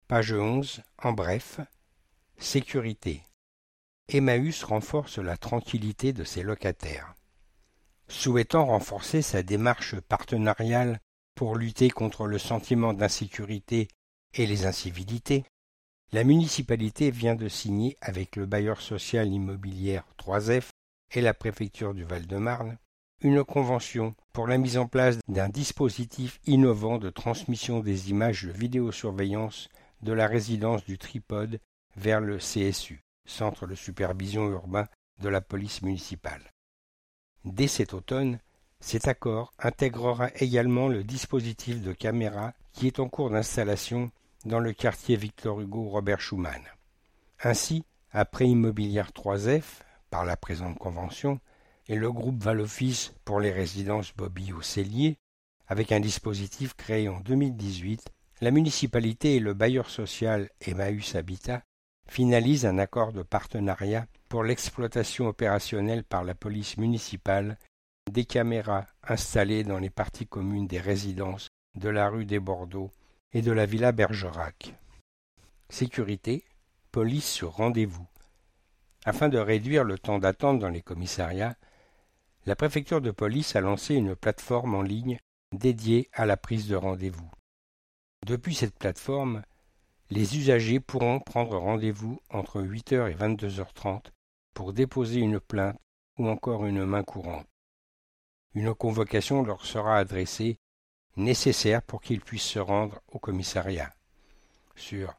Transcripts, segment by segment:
Page 11, en bref, sécurité. Emmaüs renforce la tranquillité de ses locataires. Souhaitant renforcer sa démarche partenariale pour lutter contre le sentiment d'insécurité et les incivilités, la municipalité vient de signer avec le bailleur social immobilière 3F et la préfecture du Val-de-Marne une convention pour la mise en place d'un dispositif innovant de transmission des images de vidéosurveillance de la résidence du Tripode vers le CSU, Centre de supervision urbain de la police municipale. Dès cet automne, cet accord intégrera également le dispositif de caméra qui est en cours d'installation dans le quartier Victor Hugo Robert Schuman. Ainsi, après Immobilière 3F, par la présente convention, et le groupe Val-Office pour les résidences Bobby au Cellier, avec un dispositif créé en 2018, la municipalité et le bailleur social Emmaüs Habitat finalisent un accord de partenariat pour l'exploitation opérationnelle par la police municipale des caméras installées dans les parties communes des résidences de la rue des Bordeaux et de la Villa Bergerac. Sécurité, police sur rendez-vous. Afin de réduire le temps d'attente dans les commissariats, la préfecture de police a lancé une plateforme en ligne dédiée à la prise de rendez-vous. Depuis cette plateforme, les usagers pourront prendre rendez-vous entre 8h et 22h30 pour déposer une plainte ou encore une main courante. Une convocation leur sera adressée, nécessaire pour qu'ils puissent se rendre au commissariat. Sur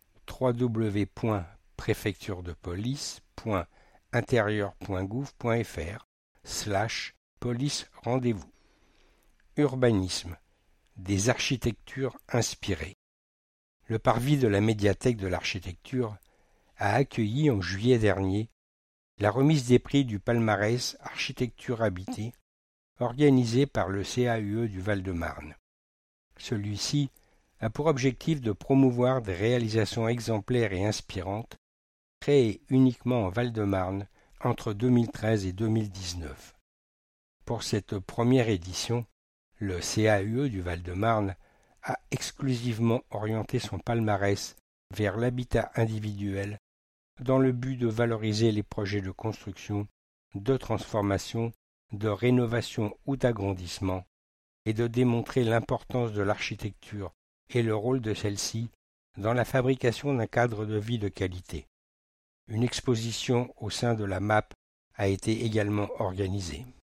www.préfecturedepolice.intérieur.gouv.fr/police rendez-vous. Urbanisme. Des architectures inspirées. Le parvis de la médiathèque de l'architecture a accueilli en juillet dernier la remise des prix du palmarès Architecture habitée organisé par le CAUE du Val-de-Marne. Celui-ci a pour objectif de promouvoir des réalisations exemplaires et inspirantes créées uniquement en Val-de-Marne entre 2013 et 2019. Pour cette première édition, le CAUE du Val-de-Marne a exclusivement orienté son palmarès vers l'habitat individuel dans le but de valoriser les projets de construction, de transformation, de rénovation ou d'agrandissement et de démontrer l'importance de l'architecture et le rôle de celle-ci dans la fabrication d'un cadre de vie de qualité. Une exposition au sein de la MAP a été également organisée.